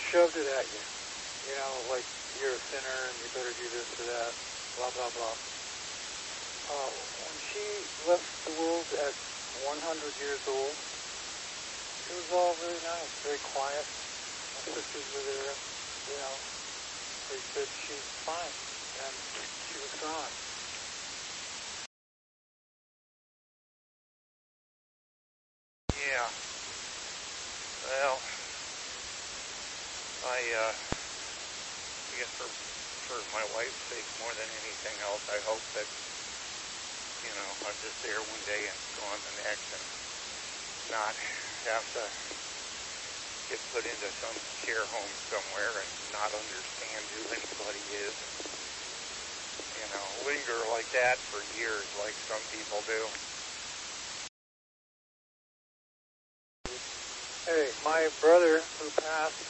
shoved it at you. You know, like you're a sinner and you better do this or that, blah, blah, blah. When she left the world at 100 years old, it was all really nice, very quiet. My sisters were there, you know. They said she's fine, and she was gone. Yeah. Well, I guess for my wife's sake more than anything else, I hope that, I'm just there one day and gone the next and not have to get put into some care home somewhere and not understand who anybody is. Linger like that for years like some people do. Hey, my brother who passed